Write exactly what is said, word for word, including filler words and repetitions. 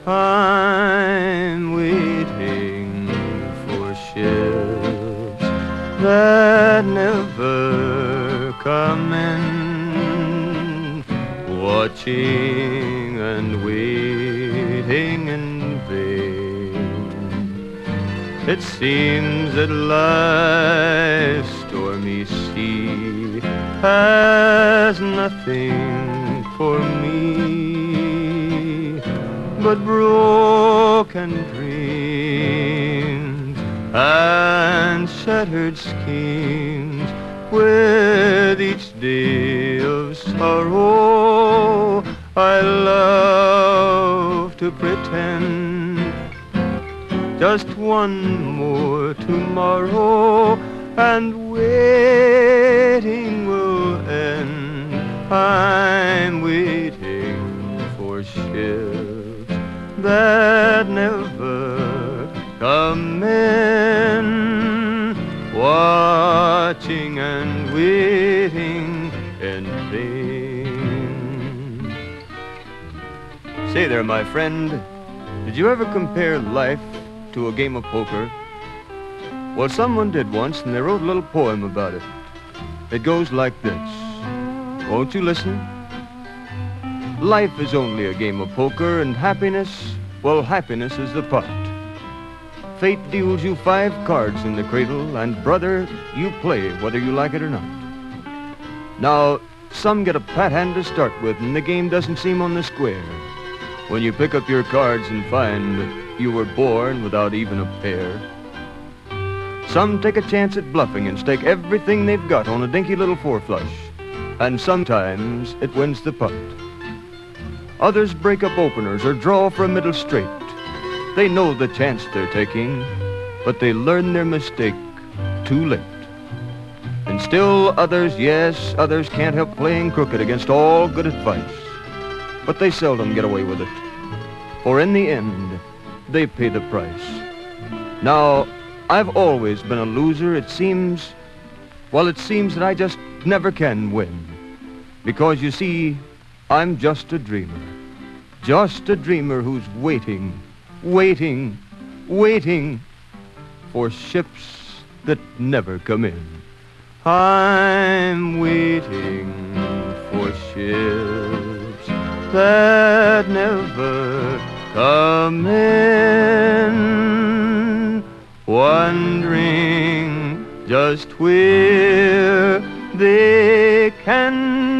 I'm waiting for ships that never come in, watching and waiting in vain. It seems that life's stormy sea has nothing for me but broken dreams and shattered schemes. With each day of sorrow, I love to pretend just one more tomorrow, and waiting will end. I'm waiting for ships that never come in, watching and waiting in vain. Say there, my friend, did you ever compare life to a game of poker? Well, someone did once, and they wrote a little poem about it. It goes like this. Won't you listen? Life is only a game of poker, and happiness, well, happiness is the pot. Fate deals you five cards in the cradle, and brother, you play whether you like it or not. Now, some get a pat hand to start with, and the game doesn't seem on the square. When you pick up your cards and find you were born without even a pair. Some take a chance at bluffing and stake everything they've got on a dinky little four flush, and sometimes it wins the putt. Others break up openers or draw for a middle straight. They know the chance they're taking, but they learn their mistake too late. And still others, yes, others can't help playing crooked against all good advice, but they seldom get away with it, for in the end, they pay the price. Now, I've always been a loser. It seems, well, it seems that I just never can win. Because, you see, I'm just a dreamer. Just a dreamer who's waiting, waiting, waiting for ships that never come in. I'm waiting for ships that never come in, wondering just where they can